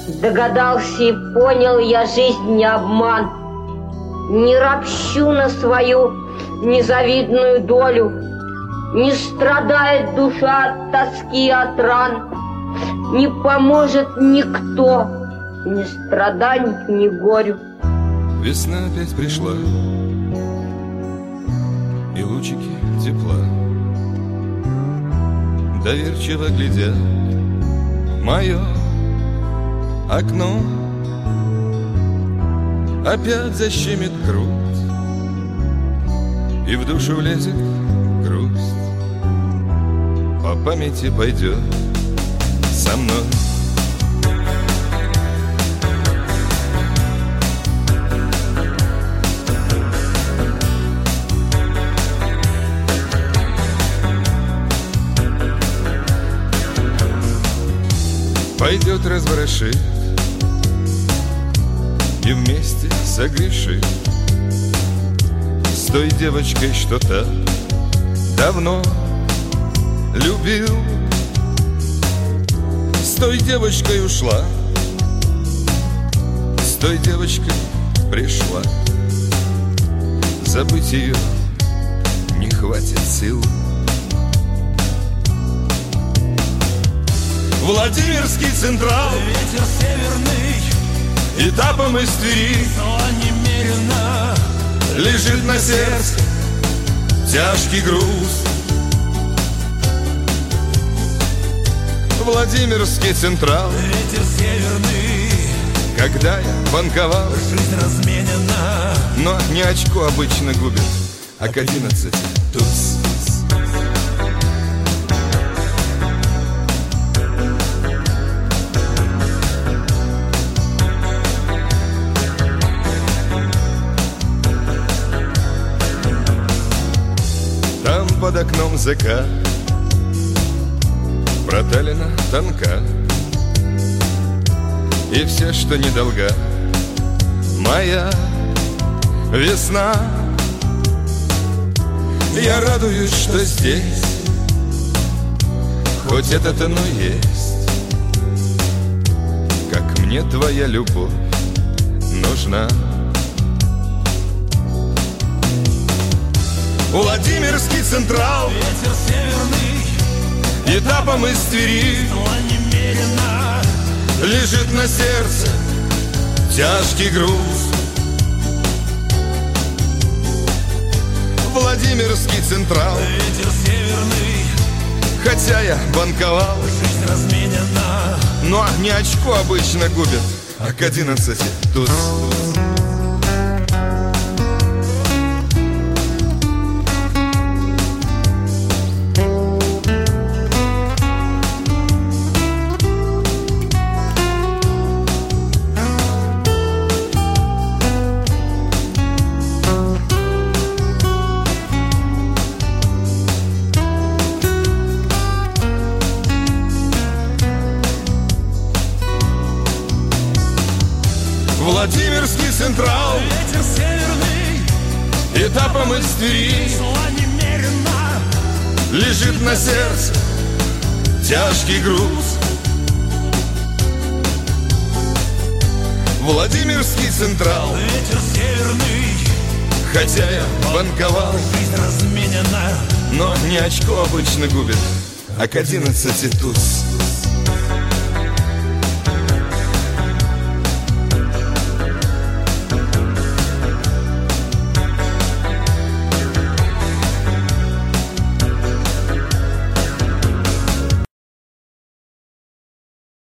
Догадался и понял я, жизнь не обман. Не ропщу на свою незавидную долю. Не страдает душа от тоски, от ран. Не поможет никто, ни страданию, ни горю. Весна опять пришла, и лучики тепла доверчиво глядя в мое окно. Опять защемит грудь, и в душу влезет грусть. По памяти пойдет со мной. Пойдет разворошит и вместе согрешит с той девочкой, что так давно любил. С той девочкой ушла, с той девочкой пришла. Забыть ее не хватит сил. Владимирский Централ, ветер северный, этапом из Твери, но немерено лежит на сердце тяжкий груз. Владимирский Централ, ветер северный, когда я банковал, жизнь разменена, но не очко обычно губит, а к 11 туз. Там под окном закат, проталина тонка, и все, что недолга, моя весна. Я радуюсь, что здесь хоть это-то, но есть, как мне твоя любовь нужна. Владимирский Централ, ветер северный, этапом из Твери, но немерено лежит на сердце тяжкий груз. Владимирский Централ, ветер северный, хотя я банковал, жизнь разменена, но не очко обычно губит, а к 11 туз. Владимирский Централ, ветер северный, этапом из Твери, но немерено лежит на сердце тяжкий груз. Владимирский Централ, ветер северный, хотя я банковал, жизнь разменена, но не очко обычно губит, а к 11 туз.